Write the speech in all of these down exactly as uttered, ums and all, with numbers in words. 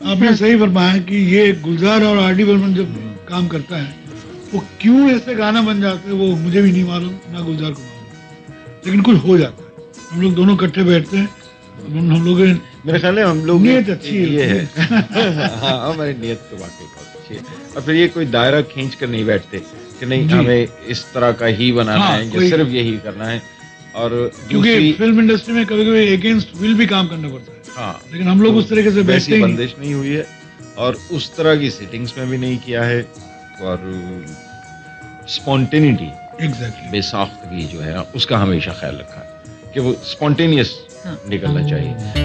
आपने सही फरमाया कि ये गुलजार और आर डी बर्मन जब काम करता है वो क्यों ऐसे गाना बन जाते हैं वो मुझे भी नहीं मालूम, ना गुलजार को मालूम, लेकिन कुछ हो जाता है। हम लोग दोनों इकट्ठे बैठते हैं, हम हम लोग मेरे ख्याल है हम लोग नीयत अच्छी है, ये है हाँ हमारी नीयत तो वाकई बहुत अच्छी है। और फिर ये कोई दायरा खींच कर नहीं बैठते कि नहीं जी। हमें इस तरह का ही बनाना हाँ, है या कोई- सिर्फ यही करना है। और क्योंकि दूसरी फिल्म इंडस्ट्री में कभी कभी अगेंस्ट विल भी काम करना पड़ता है, हाँ लेकिन हम लोग तो उस तरीके से बैठते वैसी ही नहीं। बंदिश नहीं हुई है और उस तरह की सिटिंग्स में भी नहीं किया है। और स्पॉन्टेनिटी, एग्जैक्टली। बेसाख्तगी जो है ना उसका हमेशा ख्याल रखा है कि वो स्पॉन्टेनियस हाँ। निकलना चाहिए।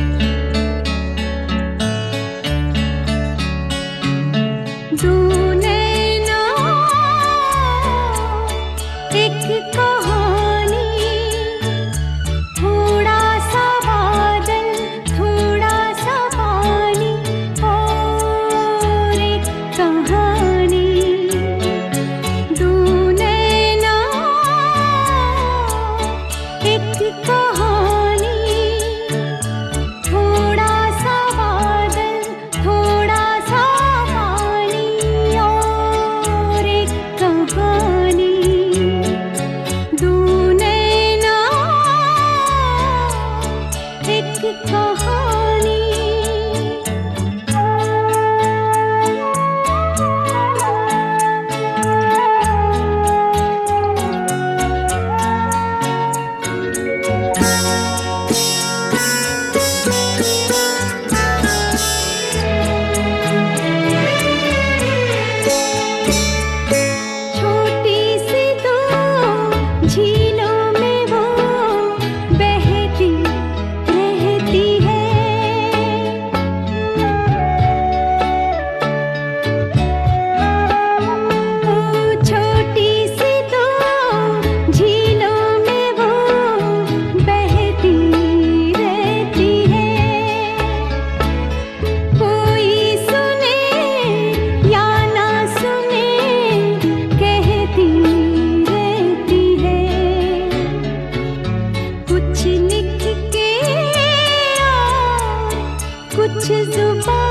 दो नैना एक कहानी, थोड़ा सा बादल थोड़ा सा पानी और एक कहानी। दो नैना एक कहानी, थोड़ा सा बादल थोड़ा सा पानी और एक कहानी। दो नैना एक कहानी। छोटी सी दो झीलों में वो बहती रहती है। ओ छोटी सी दो झीलों में वो बहती रहती है। कोई सुने या ना सुने कहती रहती है। कुछ लिख के और कुछ जुबान